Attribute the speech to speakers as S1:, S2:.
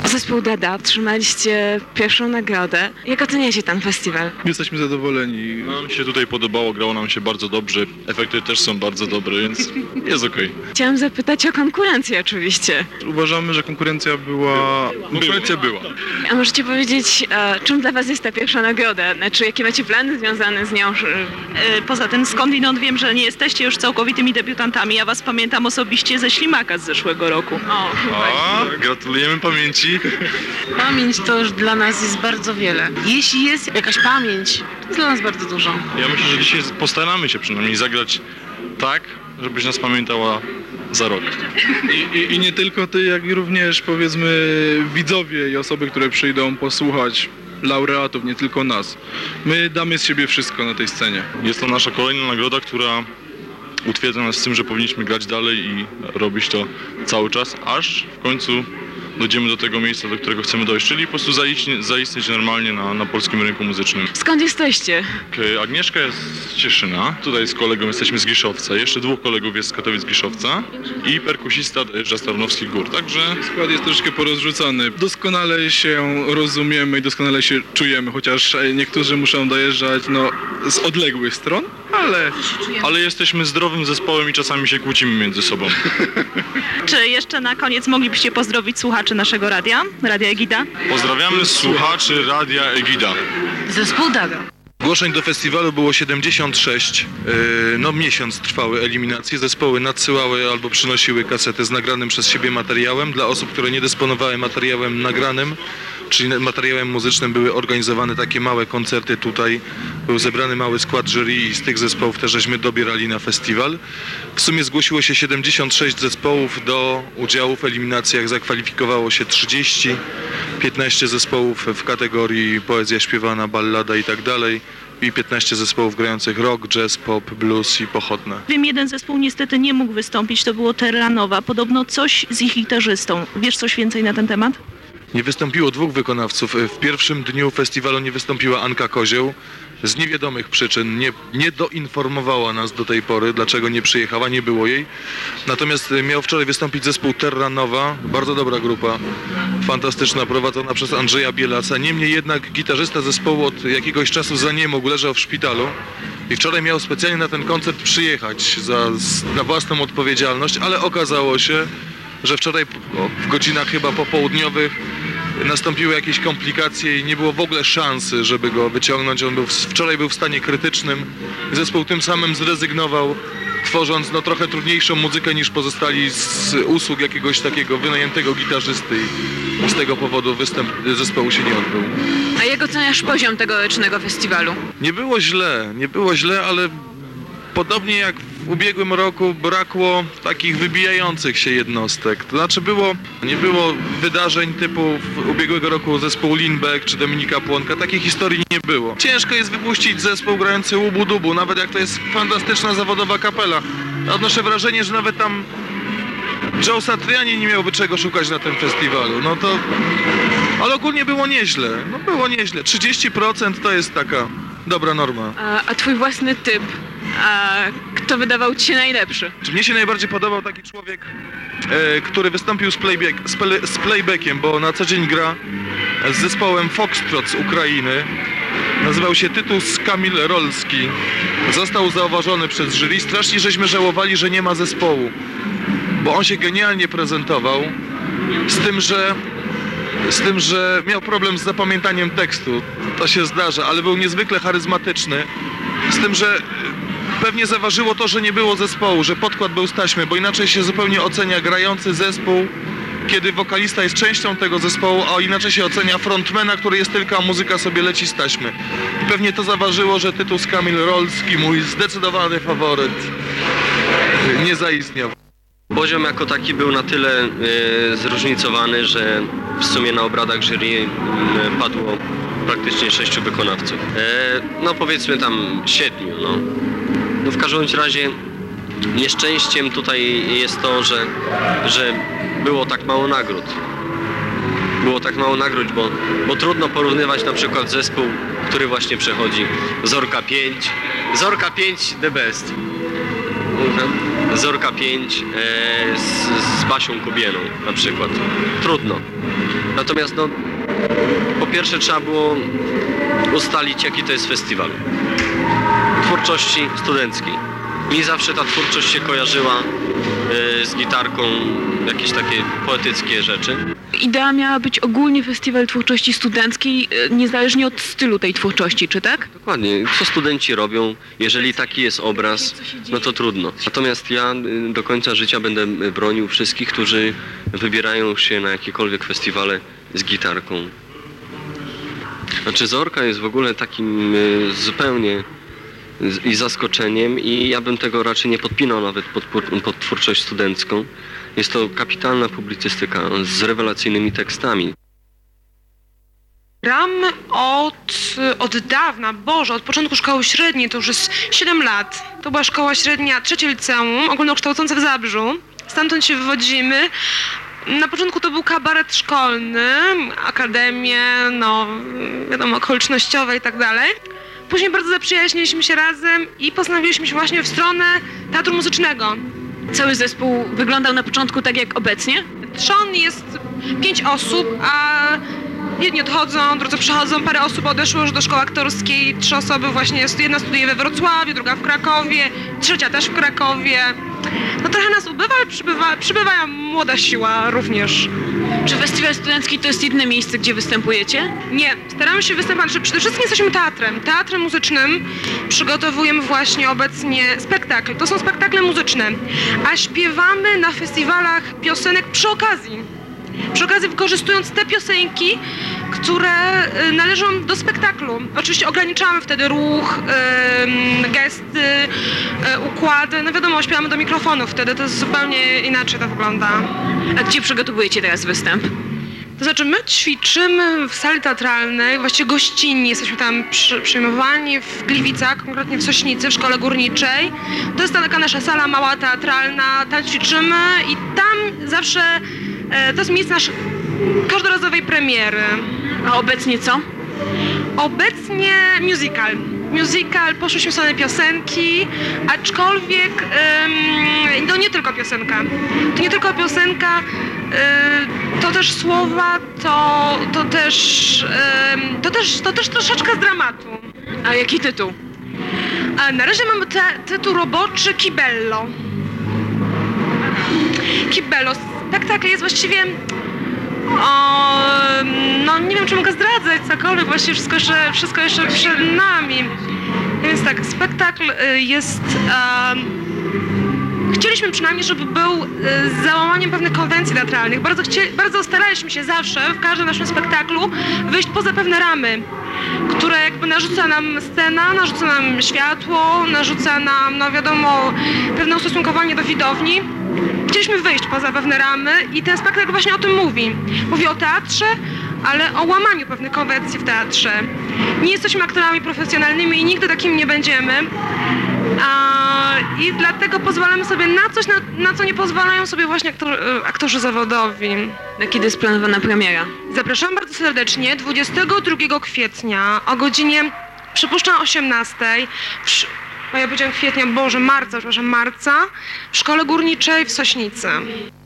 S1: Zespół Dada, otrzymaliście pierwszą nagrodę. Jak oceniacie ten festiwal?
S2: Jesteśmy zadowoleni.
S3: Nam się tutaj podobało, grało nam się bardzo dobrze, efekty też są bardzo dobre, więc jest okej.
S1: Chciałam zapytać o konkurencję oczywiście.
S2: Uważamy, że konkurencja była...
S1: A możecie powiedzieć, czym dla was jest ta pierwsza nagroda? Znaczy, jakie macie plany związane z nią?
S4: Poza tym skądinąd wiem, że nie jesteście już całkowitymi debiutantami. Ja was pamiętam osobiście ze Ślimaka z zeszłego roku.
S3: Gratulujemy pamięci.
S5: Pamięć to już dla nas jest bardzo wiele. Jeśli jest jakaś pamięć, to jest dla nas bardzo dużo.
S3: Ja myślę, że dzisiaj postaramy się przynajmniej zagrać tak, żebyś nas pamiętała za rok.
S2: I nie tylko ty, jak i również powiedzmy widzowie i osoby, które przyjdą posłuchać laureatów, nie tylko nas. My damy z siebie wszystko na tej scenie.
S3: Jest to nasza kolejna nagroda, która utwierdza nas w tym, że powinniśmy grać dalej i robić to cały czas, aż w końcu dojdziemy do tego miejsca, do którego chcemy dojść, czyli po prostu zaistnieć normalnie na polskim rynku muzycznym.
S1: Skąd jesteście?
S3: Agnieszka jest z Cieszyna, tutaj z kolegą jesteśmy z Giszowca, jeszcze dwóch kolegów jest z Katowic-Giszowca i perkusista dojeżdża z Tarnowskich Gór, także...
S2: Skład jest troszkę porozrzucany. Doskonale się rozumiemy i doskonale się czujemy, chociaż niektórzy muszą dojeżdżać z odległych stron,
S3: Ale jesteśmy zdrowym zespołem i czasami się kłócimy między sobą.
S4: Czy jeszcze na koniec moglibyście pozdrowić słuchaczy naszego radia, Radia Egida?
S3: Pozdrawiamy słuchaczy Radia Egida.
S5: Zespół Dada.
S6: Zgłoszeń do festiwalu było 76, miesiąc trwały eliminacje, zespoły nadsyłały albo przynosiły kasety z nagranym przez siebie materiałem. Dla osób, które nie dysponowały materiałem nagranym, czyli materiałem muzycznym, były organizowane takie małe koncerty tutaj. Był zebrany mały skład jury i z tych zespołów też żeśmy dobierali na festiwal. W sumie zgłosiło się 76 zespołów do udziału w eliminacjach, zakwalifikowało się 30, 15 zespołów w kategorii poezja śpiewana, ballada i tak dalej. I 15 zespołów grających rock, jazz, pop, blues i pochodne.
S4: Wiem, jeden zespół niestety nie mógł wystąpić, to było Terranowa. Podobno coś z ich gitarzystą. Wiesz coś więcej na ten temat?
S6: Nie wystąpiło dwóch wykonawców. W pierwszym dniu festiwalu nie wystąpiła Anka Kozioł. Z niewiadomych przyczyn nie doinformowała nas do tej pory, dlaczego nie przyjechała, nie było jej. Natomiast miał wczoraj wystąpić zespół Terranowa, bardzo dobra grupa, fantastyczna, prowadzona przez Andrzeja Bielasa. Niemniej jednak gitarzysta zespołu od jakiegoś czasu zaniemógł, leżał w szpitalu i wczoraj miał specjalnie na ten koncert przyjechać na własną odpowiedzialność, ale okazało się, że wczoraj w godzinach chyba popołudniowych nastąpiły jakieś komplikacje i nie było w ogóle szansy, żeby go wyciągnąć. Wczoraj był w stanie krytycznym. Zespół tym samym zrezygnował, tworząc trochę trudniejszą muzykę niż pozostali z usług jakiegoś takiego wynajętego gitarzysty i z tego powodu występ zespołu się nie odbył.
S1: A jak oceniasz poziom tegorocznego festiwalu?
S6: Nie było źle, ale podobnie jak w ubiegłym roku brakło takich wybijających się jednostek. To znaczy nie było wydarzeń typu ubiegłego roku zespół Lindbeck czy Dominika Płonka. Takiej historii nie było. Ciężko jest wypuścić zespół grający łubu-dubu, nawet jak to jest fantastyczna zawodowa kapela. Odnoszę wrażenie, że nawet tam Joe Satriani nie miałby czego szukać na tym festiwalu. Ale ogólnie było nieźle. 30% to jest taka dobra norma.
S1: A twój własny typ? Kto wydawał ci się najlepszy?
S6: Mnie się najbardziej podobał taki człowiek, który wystąpił z playbackiem, bo na co dzień gra z zespołem Foxtrot z Ukrainy. Nazywał się Tytus Kamil Rolski. Został zauważony przez jury. Strasznie żeśmy żałowali, że nie ma zespołu, bo on się genialnie prezentował, z tym, że miał problem z zapamiętaniem tekstu. To się zdarza, ale był niezwykle charyzmatyczny. Z tym, że pewnie zaważyło to, że nie było zespołu, że podkład był z taśmy, bo inaczej się zupełnie ocenia grający zespół, kiedy wokalista jest częścią tego zespołu, a inaczej się ocenia frontmana, który jest tylko, a muzyka sobie leci z taśmy. I pewnie to zaważyło, że Tytus Kamil Rolski, mój zdecydowany faworyt, nie zaistniał.
S7: Poziom jako taki był na tyle zróżnicowany, że w sumie na obradach jury padło praktycznie 6 wykonawców. Powiedzmy tam 7. W każdym razie nieszczęściem tutaj jest to, że było tak mało nagród. Bo trudno porównywać na przykład zespół, który właśnie przechodzi Zorka 5. Zorka 5 the best. Zorka 5 z Basią Kubieną na przykład. Trudno. Natomiast no, po pierwsze trzeba było ustalić, jaki to jest festiwal twórczości studenckiej. Mi zawsze ta twórczość się kojarzyła z gitarką, jakieś takie poetyckie rzeczy.
S1: Idea miała być ogólnie festiwal twórczości studenckiej, niezależnie od stylu tej twórczości, czy tak?
S7: Dokładnie, co studenci robią, jeżeli taki jest obraz, no to trudno. Natomiast ja do końca życia będę bronił wszystkich, którzy wybierają się na jakiekolwiek festiwale z gitarką. Znaczy Zorka jest w ogóle takim zupełnie i zaskoczeniem i ja bym tego raczej nie podpinał nawet pod twórczość studencką. Jest to kapitalna publicystyka z rewelacyjnymi tekstami.
S8: Gram od dawna, Boże, od początku szkoły średniej, to już jest 7 lat. To była szkoła średnia, 3 liceum, ogólnokształcące w Zabrzu. Stamtąd się wywodzimy. Na początku to był kabaret szkolny, akademie, no wiadomo, okolicznościowe i tak dalej. Później bardzo zaprzyjaźniliśmy się razem i postanowiliśmy się właśnie w stronę teatru muzycznego.
S1: Cały zespół wyglądał na początku tak jak obecnie?
S8: Trzon jest 5 osób, a jedni odchodzą, drudzy przychodzą, parę osób odeszło już do szkoły aktorskiej, 3 osoby właśnie, jedna studiuje we Wrocławiu, druga w Krakowie, trzecia też w Krakowie. No trochę nas ubywa, ale przybywa młoda siła również.
S1: Czy festiwal studencki to jest jedyne miejsce, gdzie występujecie?
S8: Nie, staramy się występować, że przede wszystkim jesteśmy teatrem muzycznym. Przygotowujemy właśnie obecnie spektakl. To są spektakle muzyczne, a śpiewamy na festiwalach piosenek przy okazji. Przy okazji wykorzystując te piosenki, które należą do spektaklu. Oczywiście ograniczamy wtedy ruch, gesty, układy. No wiadomo, śpiewamy do mikrofonu wtedy, to jest zupełnie inaczej to wygląda.
S1: A gdzie przygotowujecie teraz występ?
S8: To znaczy my ćwiczymy w sali teatralnej, właściwie gościnni, jesteśmy tam przyjmowani w Gliwicach, konkretnie w Sośnicy, w Szkole Górniczej. To jest taka nasza sala mała teatralna, tam ćwiczymy i tam zawsze to jest miejsce naszej każdorazowej premiery.
S1: A obecnie co?
S8: Obecnie musical. Musical, poszłyśmy w stronę piosenki, aczkolwiek to nie tylko piosenka. To nie tylko piosenka, to też słowa, to też troszeczkę z dramatu.
S1: A jaki tytuł?
S8: Na razie mamy tytuł roboczy Kibello. Kibello. Spektakl jest właściwie, no nie wiem, czy mogę zdradzać cokolwiek, właściwie wszystko jeszcze przed nami. Więc tak, spektakl jest, chcieliśmy przynajmniej, żeby był z załamaniem pewnych konwencji teatralnych. Bardzo staraliśmy się zawsze, w każdym naszym spektaklu, wyjść poza pewne ramy, które jakby narzuca nam scena, narzuca nam światło, narzuca nam, no wiadomo, pewne ustosunkowanie do widowni. Chcieliśmy wyjść poza pewne ramy i ten spektakl właśnie o tym mówi. Mówi o teatrze, ale o łamaniu pewnych konwencji w teatrze. Nie jesteśmy aktorami profesjonalnymi i nigdy takimi nie będziemy. I dlatego pozwalamy sobie na coś, na co nie pozwalają sobie właśnie aktorzy zawodowi.
S1: Na kiedy jest planowana premiera?
S8: Zapraszam bardzo serdecznie 22 kwietnia o godzinie, przypuszczam, 18. Ja powiedziałam kwietnia, Boże, marca, w Szkole Górniczej w Sośnicy.